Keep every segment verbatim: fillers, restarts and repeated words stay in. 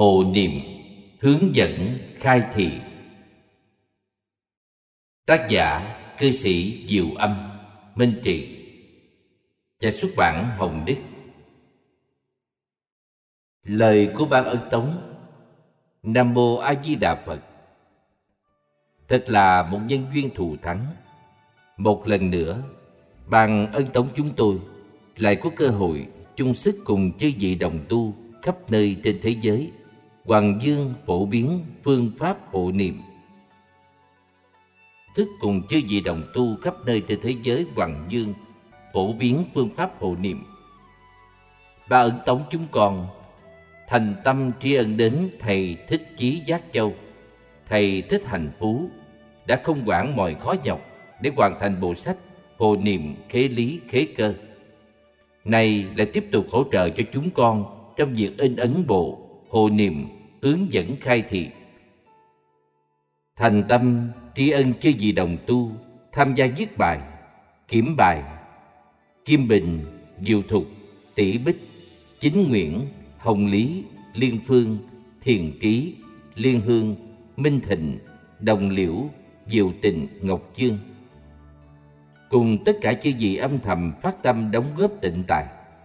hộ niệm, hướng dẫn khai thị. Tác giả cư sĩ Diệu Âm, Minh Trị. Nhà xuất bản Hồng Đức. Lời của Ban Ân Tống. Nam Mô A Di Đà Phật. Thật là một nhân duyên thù thắng. Một lần nữa, Ban Ân Tống chúng tôi lại có cơ hội chung sức cùng chư vị đồng tu khắp nơi trên thế giới hoằng dương phổ biến phương pháp hộ niệm. Thức cùng chư vị đồng tu khắp nơi trên thế giới hoằng dương phổ biến phương pháp hộ niệm. Ban Ân Tống chúng con thành tâm tri ân đến Thầy Thích Chí Giác Châu, Thầy Thích Hành Phú đã không quản mọi khó nhọc để hoàn thành bộ sách Hộ Niệm Khế Lý Khế Cơ. Này lại tiếp tục hỗ trợ cho chúng con trong việc in ấn bộ Hộ Niệm Hướng dẫn khai thị. Thành tâm tri ân chư vị đồng tu tham gia viết bài, kiểm bài: Kim Bình, Diệu Thục, Tỷ Bích, Chính Nguyễn, Hồng Lý, Liên Phương, Thiền Ký, Liên Hương, Minh Thịnh, Đồng Liễu, Diệu Tình, Ngọc Chương, cùng tất cả chư vị âm thầm phát tâm đóng góp tịnh tài.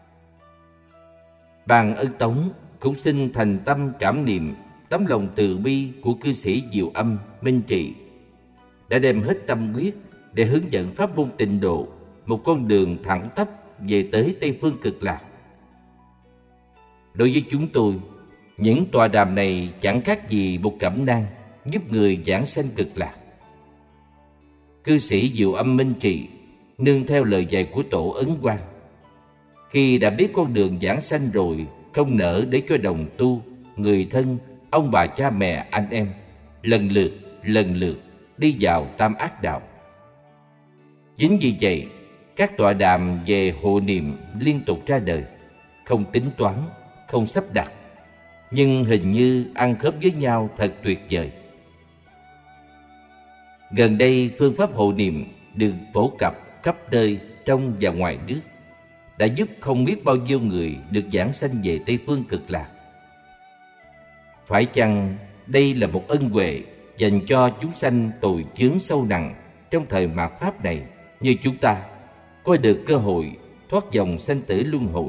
Ban Ân Tống cũng xin thành tâm cảm niệm tấm lòng từ bi của cư sĩ Diệu Âm, Minh Trị đã đem hết tâm huyết để hướng dẫn pháp môn tịnh độ, một con đường thẳng tắp về tới Tây Phương Cực Lạc. Đối với chúng tôi, những tọa đàm này chẳng khác gì một cẩm nang giúp người giảng sanh cực lạc. Cư sĩ Diệu Âm Minh Trị nương theo lời dạy của Tổ Ấn Quang, khi đã biết con đường giảng sanh rồi, không nỡ để cho đồng tu, người thân, ông bà cha mẹ, anh em lần lượt lần lượt đi vào tam ác đạo. Chính vì vậy, các tọa đàm về hộ niệm liên tục ra đời, không tính toán, không sắp đặt, nhưng hình như ăn khớp với nhau thật tuyệt vời. Gần đây, phương pháp hộ niệm được phổ cập khắp nơi trong và ngoài nước, đã giúp không biết bao nhiêu người được giảng sanh về Tây Phương Cực Lạc. Phải chăng đây là một ân huệ dành cho chúng sanh tội chướng sâu nặng trong thời mạt Pháp này, như chúng ta có được cơ hội thoát dòng sanh tử luân hồi?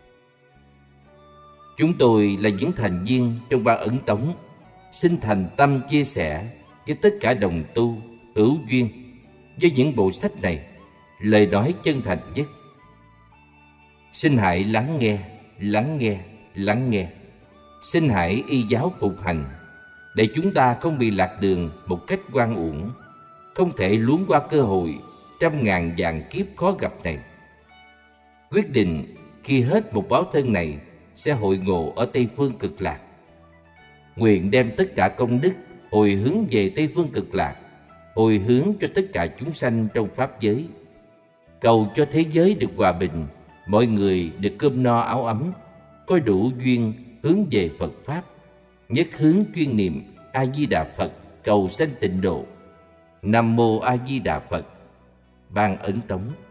Chúng tôi là những thành viên trong Ban Ấn Tống, xin thành tâm chia sẻ với tất cả đồng tu hữu duyên với những bộ sách này lời nói chân thành nhất. Xin hãy lắng nghe, lắng nghe, lắng nghe. Xin hãy y giáo phục hành, để chúng ta không bị lạc đường một cách oan uổng, không thể luống qua cơ hội trăm ngàn vạn kiếp khó gặp này. Quyết định khi hết một báo thân này sẽ hội ngộ ở Tây Phương Cực Lạc. Nguyện đem tất cả công đức hồi hướng về Tây Phương Cực Lạc, hồi hướng cho tất cả chúng sanh trong pháp giới, cầu cho thế giới được hòa bình, mọi người được cơm no áo ấm, có đủ duyên hướng về Phật Pháp, nhất hướng chuyên niệm A Di Đà Phật, cầu sanh tịnh độ. Nam Mô A Di Đà Phật. Ban Ấn Tống.